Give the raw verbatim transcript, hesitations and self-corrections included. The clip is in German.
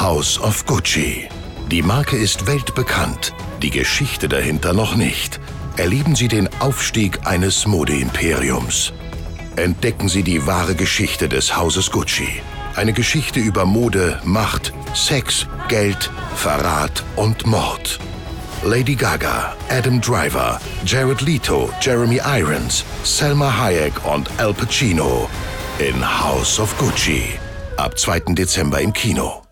House of Gucci. Die Marke ist weltbekannt, die Geschichte dahinter noch nicht. Erleben Sie den Aufstieg eines Modeimperiums. Entdecken Sie die wahre Geschichte des Hauses Gucci. Eine Geschichte über Mode, Macht, Sex, Geld, Verrat und Mord. Lady Gaga, Adam Driver, Jared Leto, Jeremy Irons, Salma Hayek und Al Pacino in House of Gucci. Ab zweiten Dezember im Kino.